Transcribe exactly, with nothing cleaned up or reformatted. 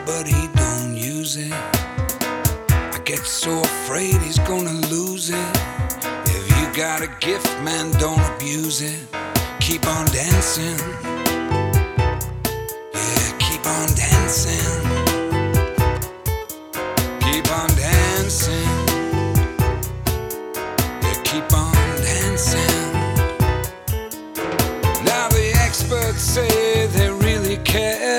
but he don't use it. I get so afraid he's gonna lose it. If you got a gift, man, don't abuse it. Keep on dancing. Yeah, keep on dancing. Keep on dancing. Yeah, keep on dancing. Now the experts say they really care.